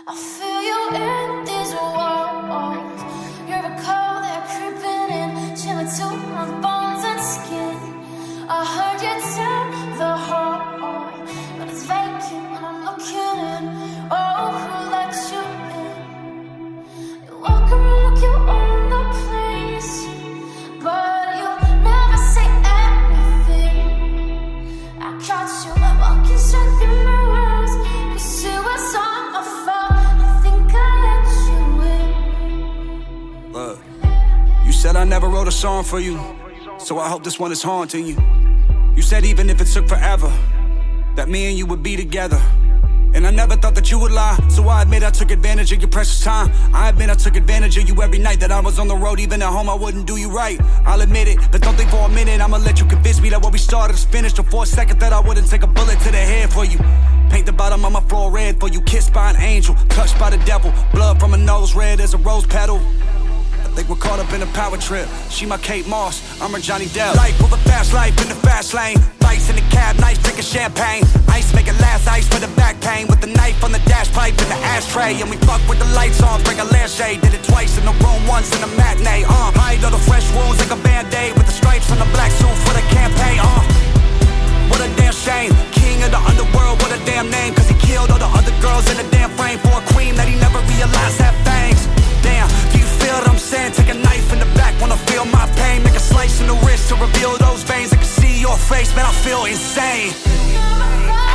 I feel you in these walls. You're a cold that creeping in, chilling to my bones and skin. I heard you tell the hall, but it's vacant when I'm looking in. Oh, who let you in? You walk around like you own the place, but you never say anything. I caught you walking straight through my walls. You see what's on my phone. Look, you said I never wrote a song for you, so I hope this one is haunting you. You said even if it took forever, that me and you would be together. And I never thought that you would lie, so I admit I took advantage of your precious time. I admit I took advantage of you every night that I was on the road. Even at home I wouldn't do you right, I'll admit it. But don't think for a minute I'ma let you convince me that what we started is finished. Or for a second that I wouldn't take a bullet to the head for you. Paint the bottom of my floor red for you. Kissed by an angel, touched by the devil. Blood from a nose red as a rose petal. I think we're caught up in a power trip. She my Kate Moss, I'm her Johnny Depp. Life with a fast life in the fast lane. Lights in the cab, nice drinking champagne. Ice make it last, ice for the back pain. With the knife on the dash pipe in the ashtray. And we fuck with the lights on, bring a lampshade. Did it twice in the room, once in a matinee. Hide all the fresh wounds like a band-aid. With the stripes on the black suit for the campaign. What a damn shame. King of the underworld, what a damn name. Cause he killed all the other girls in the damn frame. For a queen that he never realized had fangs. Damn, do you feel what I'm saying? Take a knife in the back, wanna feel my pain. Make a slice in the wrist to reveal those veins. I can see your face, man, I feel insane.